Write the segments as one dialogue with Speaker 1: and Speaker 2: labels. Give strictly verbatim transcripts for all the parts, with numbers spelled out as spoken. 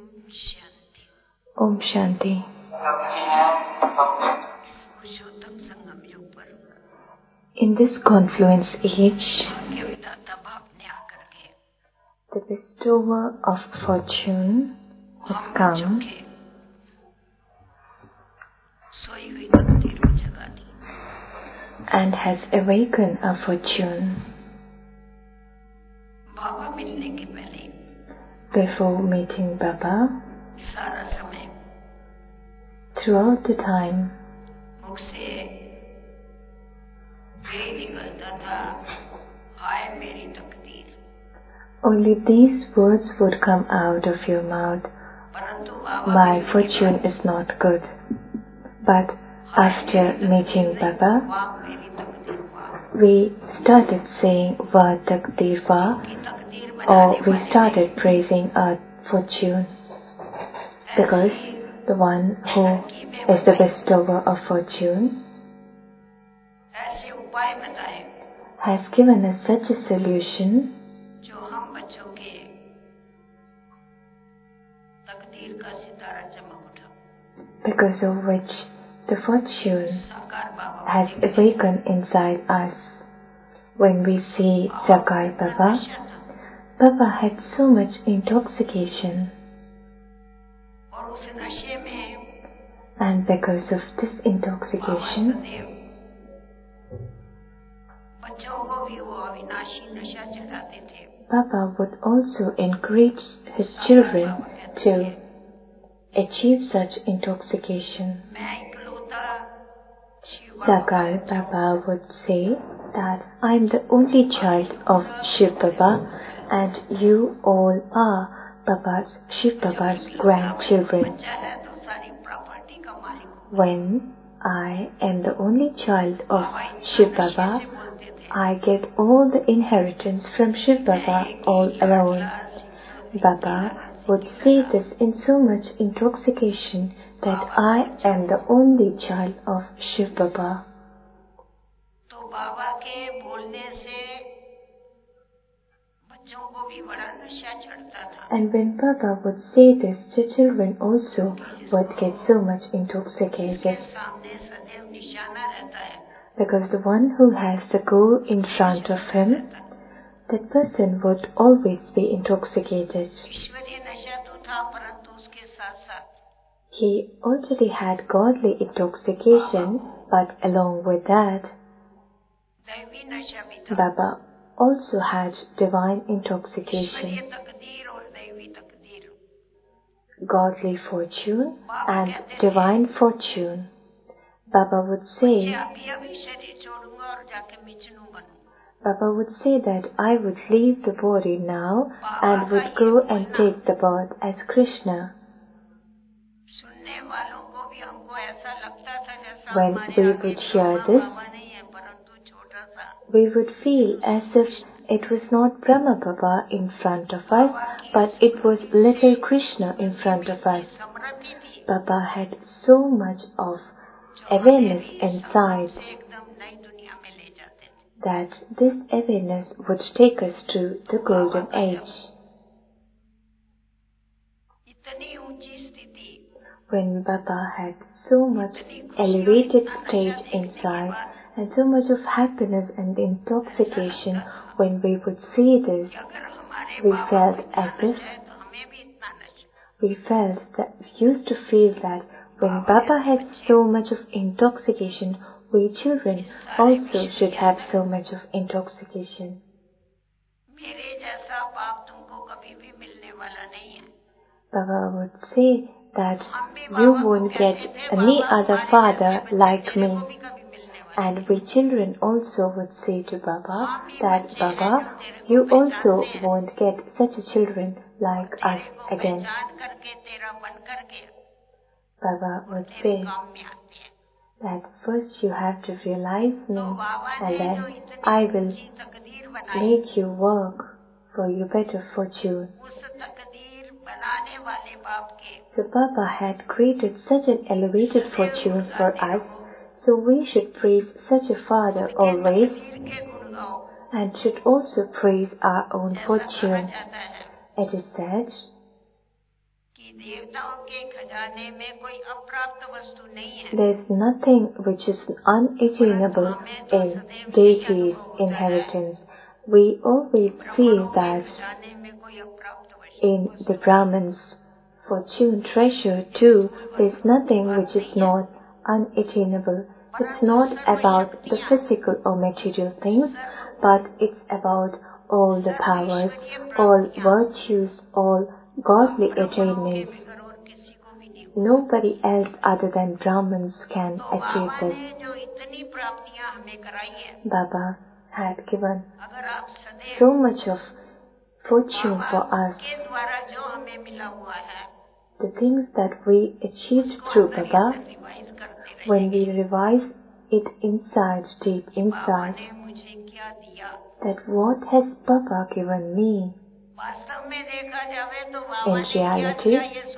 Speaker 1: Om Shanti. In this confluence age, the bestower of fortune has come and has awakened our fortune. Before meeting Baba, throughout the time, only these words would come out of your mouth: my fortune is not good. But after meeting Baba, we started saying Va Takdir Va, or we started praising our fortune, because the one who is the bestower of fortune has given us such a solution because of which the fortune has awakened inside us. When we see Sakar Baba, Baba had so much intoxication, and because of this intoxication, Baba would also encourage his children to achieve such intoxication. Sakar Baba would say that I am the only child of Shiv Baba, and you all are Baba's, Shiv Baba's grandchildren. When I am the only child of Shiv Baba, I get all the inheritance from Shiv Baba all alone. Baba would say this in so much intoxication that I am the only child of Shiv Baba. And when Baba would say this, the children also would get so much intoxicated, because the one who has the goal in front of him, that person would always be intoxicated. He already had godly intoxication, but along with that, Baba also had divine intoxication, godly fortune and divine fortune. Baba would say, Baba would say that I would leave the body now and would go and take the birth as Krishna. When we would hear this, we would feel as if it was not Brahma Baba in front of us, but it was little Krishna in front of us. Baba had so much of awareness inside that this awareness would take us to the golden age. When Baba had so much elevated state inside and so much of happiness and intoxication, when we would see this, we felt as if we felt that we used to feel that when Baba had so much of intoxication, we children also should have so much of intoxication. Baba would say that you won't get any other father like me. And we children also would say to Baba that, Baba, you also won't get such a children like us again. Baba would say that first you have to realize me, and then I will make you work for your better fortune. So Baba had created such an elevated fortune for us, so we should praise such a father always, and should also praise our own fortune. It is said There is nothing which is unattainable in deities' inheritance. We always see that in the Brahmins' fortune treasure too, there is nothing which is not unattainable. It's not about the physical or material things, but it's about all the powers, all virtues, all godly attainments. Nobody else other than Brahmins can achieve this. Baba had given so much of fortune for us. The things that we achieved through Baba, when we revise it inside, deep inside, that what has Baba given me? In reality,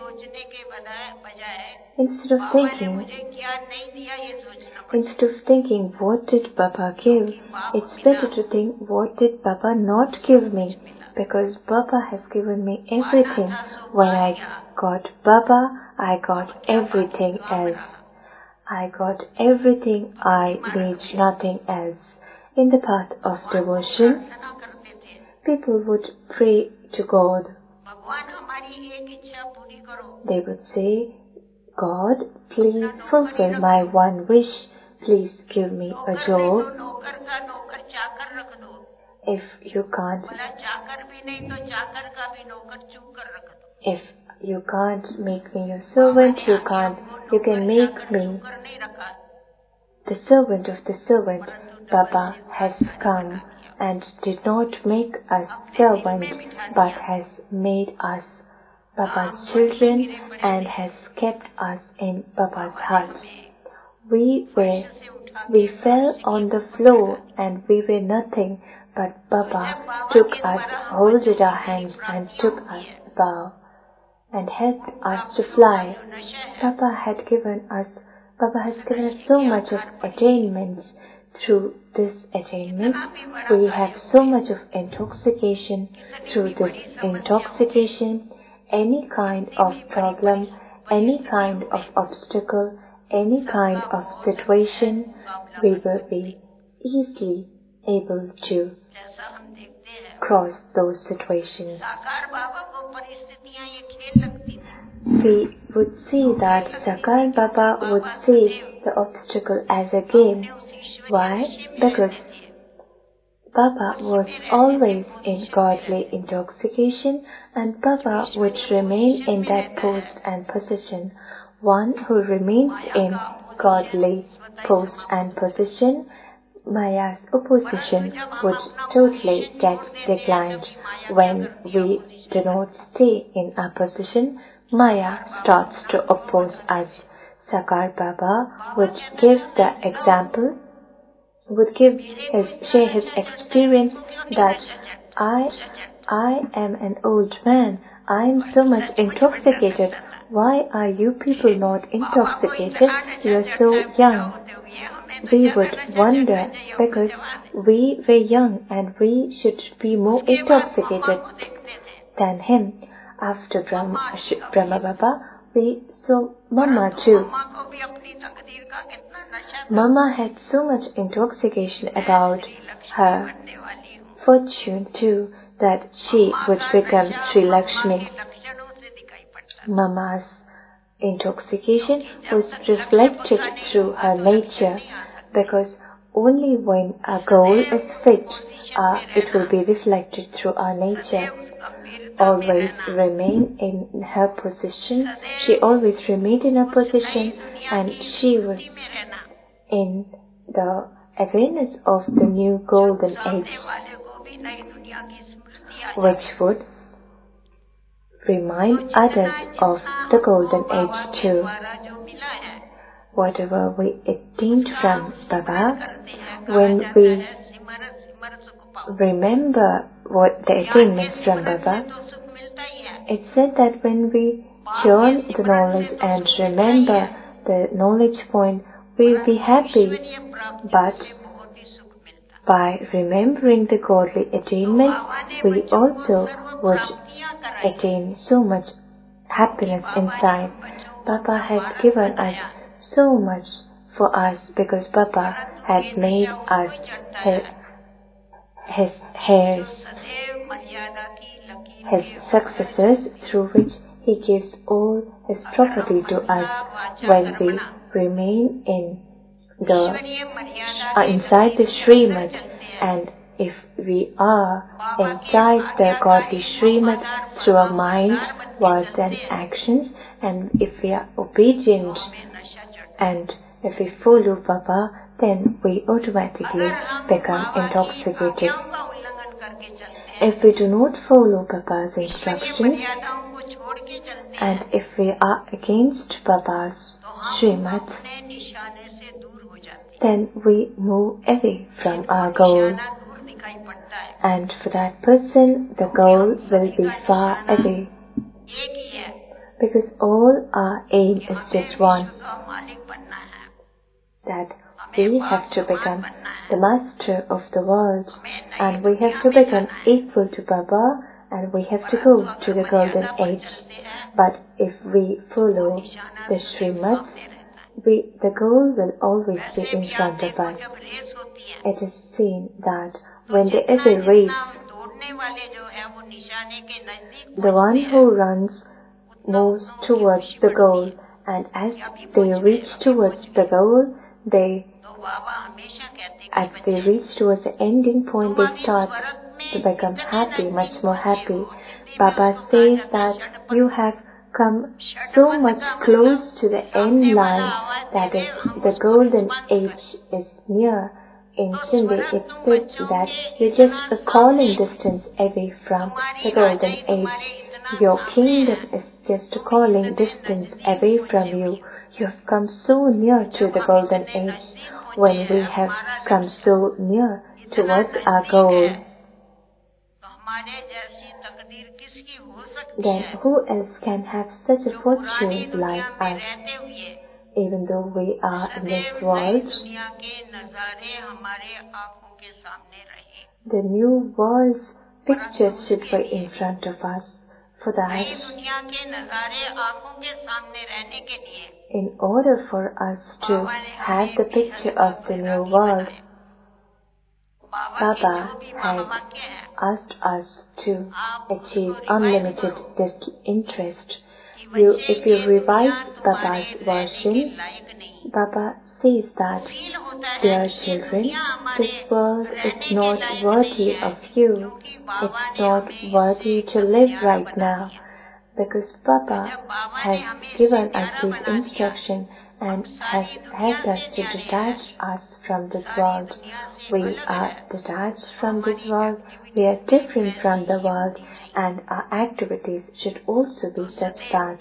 Speaker 1: instead of thinking, instead of thinking what did Baba give, it's better to think what did Baba not give me, because Baba has given me everything. When I got Baba, I got everything else. I got everything, I need nothing else. In the path of devotion, people would pray to God. They would say, God, please fulfill my one wish. Please give me a job. If you can't, if you can't make me your servant, you can't, you can make me the servant of the servant. Baba has come and did not make us servant, but has made us Baba's children and has kept us in Baba's heart. We were, we fell on the floor and we were nothing, but Baba took us, holded our hands and took us above and helped us to fly. Baba had given us, Baba has given us so much of attainments. Through this attainment, we have so much of intoxication. Through this intoxication, any kind of problem, any kind of obstacle, any kind of situation, we will be easily able to cross those situations. We would see that Sakar Baba would see the obstacle as a game. Why? Because Baba was always in godly intoxication, and Baba would remain in that post and position. One who remains in godly post and position, Maya's opposition would totally get declined. When we do not stay in our position, Maya starts to oppose us. Sakar Baba would give the example, would give his, share his experience that I, I am an old man. I am so much intoxicated. Why are you people not intoxicated? You are so young. We would wonder because we were young and we should be more intoxicated than him. After Brahma, Brahma Baba, we saw Mama too. Mama had so much intoxication about her fortune too that she would become Sri Lakshmi. Mama's intoxication was reflected through her nature, because only when a goal is fixed, uh, it will be reflected through our nature. Always remain in her position. She always remained in her position, and she was in the awareness of the new golden age, which would remind others of the golden age too. Whatever we attained from Baba, when we remember what the attainments from Baba, it's said that when we churn the knowledge and remember the knowledge point, we will be happy. But by remembering the godly attainments, we also would attain so much happiness inside. Baba has given us so much for us because Baba had made us his, his heirs, his successors, through which he gives all his property to us when we remain in the uh, inside the Srimad, and if we are inside the godly Srimad through our mind, words and actions, and if we are obedient and if we follow Baba, then we automatically become intoxicated. If we do not follow Baba's instructions, and if we are against Baba's Srimad, then we move away from our goal. And for that person, the goal will be far away. Because all our aim is just one, that we have to become the master of the world, and we have to become equal to Baba, and we have to go to the golden age. But if we follow the Srimad, we, the goal will always be in front of us. It is seen that when there is a race, the one who runs moves towards the goal, and as they reach towards the goal, they, as they reach towards the ending point, they start to become happy, much more happy. Baba says that you have come so much close to the end line, that is, the golden age is near. In Hindi, it said that you're just a calling distance away from the golden age. Your kingdom is just a calling distance away from you. You have come so near to the golden age. When we have come so near towards our goal, then who else can have such a fortune like us? Even though we are in this world, the new world's picture should be in front of us. For that, in order for us to have the picture of the new world, Baba has asked us to achieve unlimited disinterest. You, if you revise Baba's version, Baba says that, dear children, this world is not worthy of you. It's not worthy to live right now. Because Baba has given us these instructions and has helped us to detach us from this world. We are detached from this world. We are different from the world, and our activities should also be such that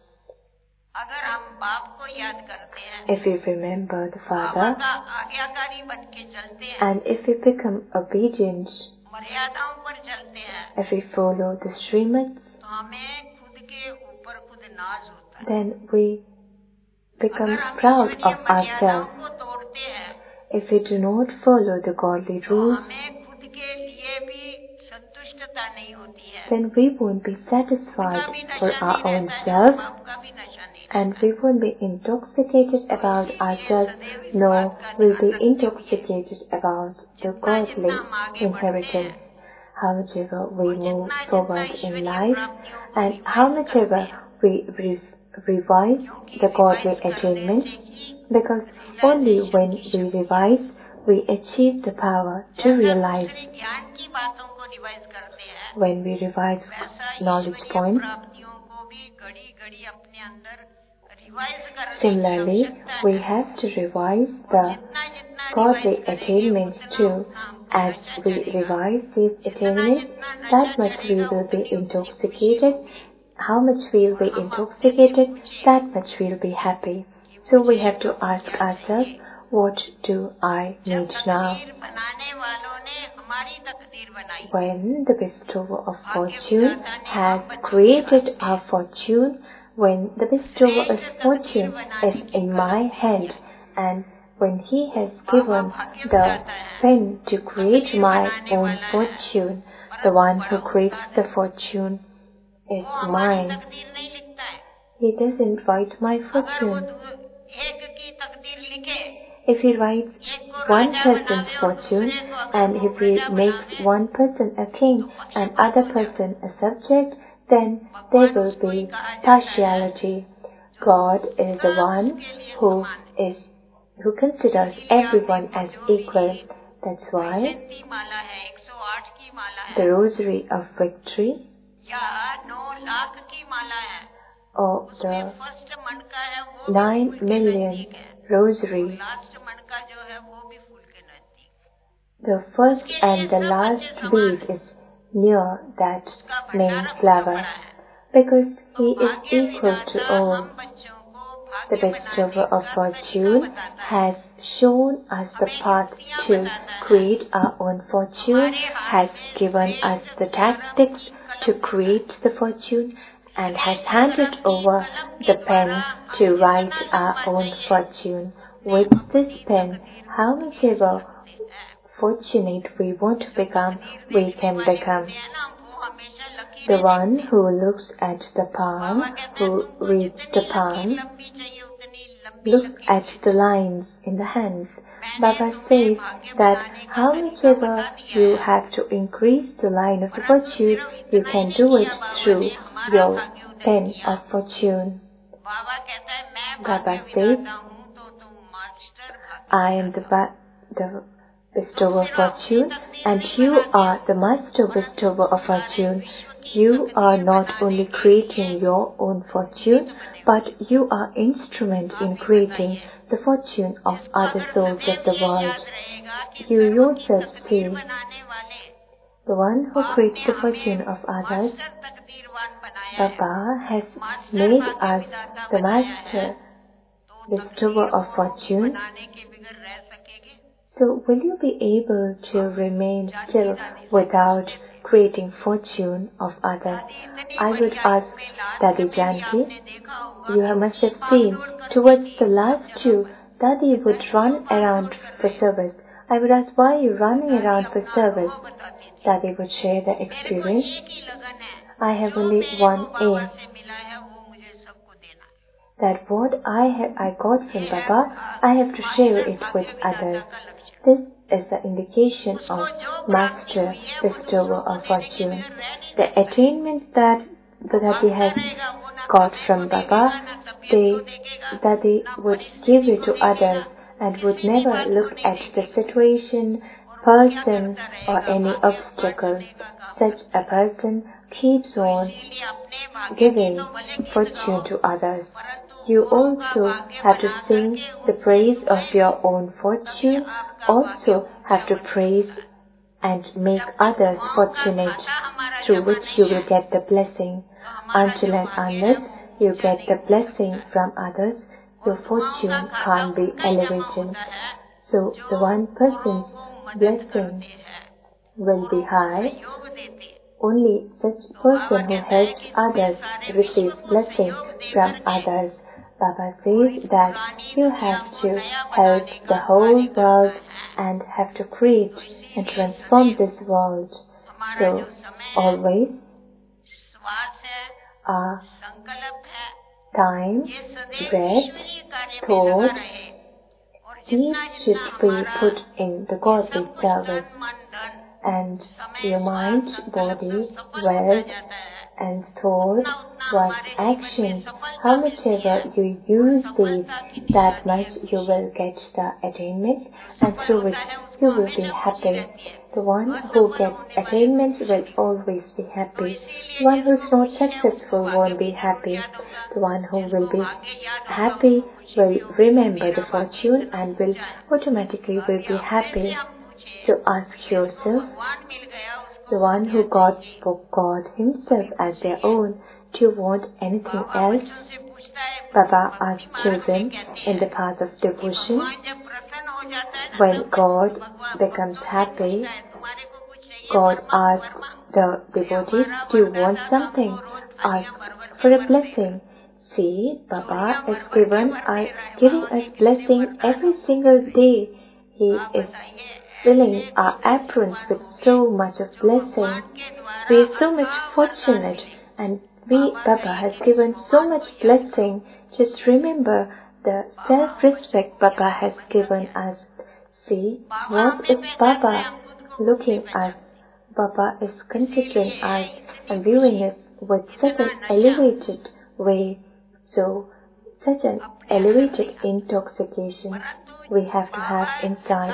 Speaker 1: if we remember the Father and if we become obedient, if we follow the Srimad, then we become proud of ourselves. If we do not follow the godly rules, then we won't be satisfied for our own self, and we won't be intoxicated about ourselves, nor will be intoxicated about the godly inheritance. How much ever we move forward in life, and how much ever we re- revise the godly attainments, because only when we revise, we achieve the power to realize. When we revise knowledge points, similarly, we have to revise the godly attainments too. As we revise these attainments, that much we will be intoxicated. How much we will be intoxicated, that much we will be happy. So we have to ask ourselves, what do I need now? When the bestower of fortune has created our fortune, when the bestower of fortune is in my hand, and when he has given the pen to create my own fortune, the one who creates the fortune is mine. He doesn't write my fortune.
Speaker 2: एक की तकदीर लिखे,
Speaker 1: If he writes one person's fortune and if he makes one person a king and other person a subject, then there will be partiality. God is the one who is who considers everyone as equal. That's why
Speaker 2: शक्ति माला है, एक सौ आठ की माला है,
Speaker 1: the Rosary of Victory
Speaker 2: या नौ लाख की माला है,
Speaker 1: or
Speaker 2: उसमें
Speaker 1: the
Speaker 2: फर्स्ट मणका है वो भी
Speaker 1: nine
Speaker 2: फूल के
Speaker 1: million
Speaker 2: नजदीक है,
Speaker 1: Rosary,
Speaker 2: लास्ट मणका जो है वो भी फूल के नजदीक,
Speaker 1: the first and the last bead is near that main flower, because he is equal to all.
Speaker 2: हम बच्चों को
Speaker 1: The
Speaker 2: भाग्य
Speaker 1: bestower
Speaker 2: बनाने
Speaker 1: of
Speaker 2: का
Speaker 1: fortune
Speaker 2: तरीका बताता है,
Speaker 1: has shown us the path to create our own fortune, has given us the tactics to create the fortune, and has handed over the pen to write our own fortune. With this pen, how much ever fortunate we want to become, we can become. The one who looks at the palm, who reads the palm, looks at the lines in the hands. Baba says that how much ever you have to increase the line of the fortune, you can do it through your pen of fortune. Baba says, I am the, ba- the bestower of fortune, and you are the master bestower of fortune. You are not only creating your own fortune, but you are instrument in creating the fortune of other souls of the world. You yourself see, the one who creates the fortune of others, Baba has made us the master bestower of fortune. So will you be able to remain still without creating fortune of others? I would ask Dadi Janki, you must have seen towards the last two, Dadi would run around for service. I would ask, why are you running around for service? Dadi would share the experience. I have only one aim, that what I have I got from Baba, I have to share it with others. This is the indication of master bestower of fortune. The attainments that Dadi has got from Baba, they Dadi would give it to others and would never look at the situation, person or any obstacle. Such a person keeps on giving fortune to others. You also have to sing the praise of your own fortune, also have to praise and make others fortunate, through which you will get the blessing. Until and unless you get the blessing from others, your fortune can't be elevated. So the one person's blessing will be high. Only such person who helps others receives blessing from others. Baba says that you have to help the whole world and have to create and transform this world. So always our time, breath, thought, these should be put in the godly service. And your mind, body, wealth, and thought, was action, how much ever you use these, that much you will get the attainments, and through which you will be happy. The one who gets attainments will always be happy. The one who is not successful won't be happy. The one who will be happy will remember the fortune and will automatically will be happy. So ask yourself, the one who got God himself as their own, do you want anything else? Baba asked children in the path of devotion, when God becomes happy, God asks the devotees, do you want something? Ask for a blessing. See, Baba is given, uh, giving us blessing every single day. He is filling our aprons with so much of blessing. We are so much fortunate, and we, Baba has given so much blessing. Just remember the self-respect Baba has given us. See, what is Baba looking at? Baba is considering us and viewing us with such an elevated way. So, such an elevated intoxication we have to have inside.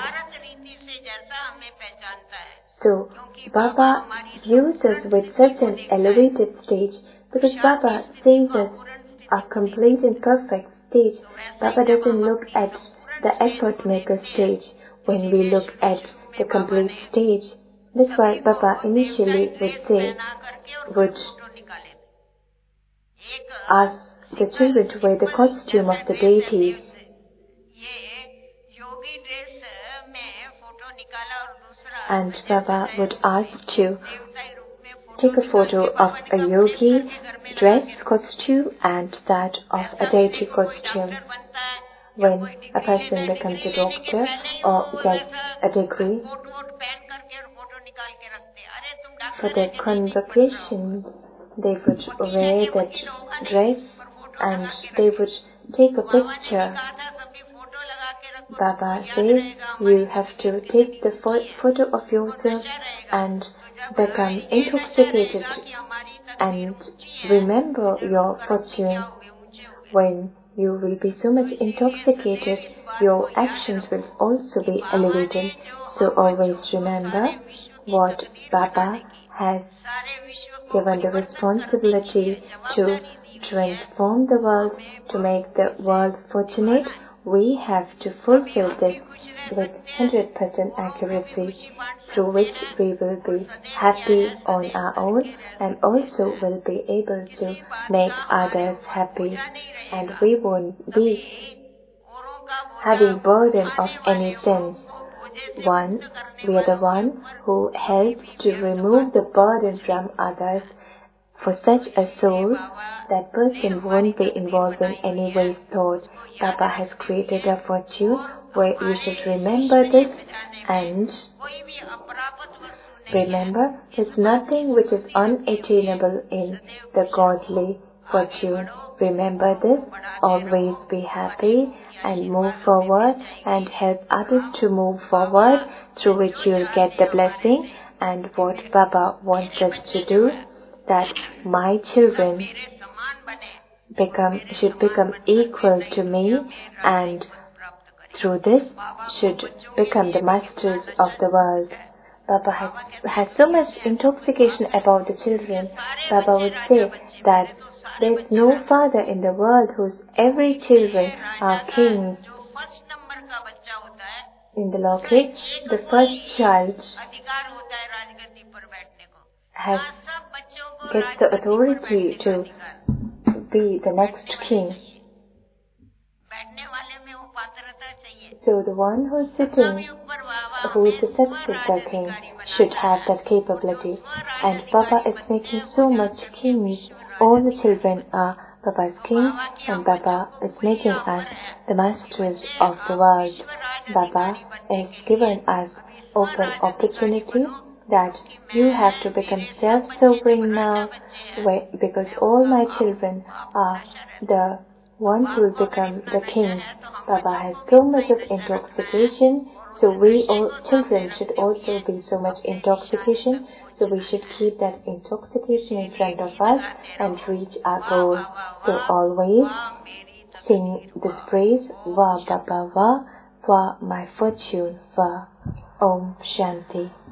Speaker 1: So, Baba views us with such an elevated stage because Baba sees us a complete and perfect stage. Baba doesn't look at the effort maker stage when we look at the complete stage. That's why Baba initially would say, would ask the children to wear the costume of the deities. And Baba would ask to take a photo of a yogi dress costume and that of a deity costume. When a person becomes a doctor or gets a degree, for their convocation, they would wear that dress and they would take a picture. Baba says you have to take the photo of yourself and become intoxicated and remember your fortune. When you will be so much intoxicated, your actions will also be elevated. So always remember what Baba has given the responsibility to transform the world, to make the world fortunate. We have to fulfill this with one hundred percent accuracy, through which we will be happy on our own and also will be able to make others happy. And we won't be having burden of any sense. One, we are the one who helps to remove the burden from others. For such a soul, that person won't be involved in any waste thought. Baba has created a fortune where you should remember this and remember there's nothing which is unattainable in the godly fortune. Remember this, always be happy and move forward and help others to move forward, through which you'll get the blessing. And what Baba wants us to do, that my children become should become equal to me and through this should become the masters of the world. Baba has, has so much intoxication about the children. Baba would say that there is no father in the world whose every children are kings. In the Lokik, the first child has gets the authority to be the next king. So the one who is sitting, who is the successor king, should have that capability. And Baba is making so much kings. All the children are Baba's king, and Baba is making us the masters of the world. Baba has given us open opportunity that you have to become self-sovereign now, where, because all my children are the ones who will become the kings. Baba has so much of intoxication, so we all children should also be so much intoxication. So we should keep that intoxication in front of us and reach our goal. So always sing this praise, Va Baba Va, for my fortune, Va. Om Shanti.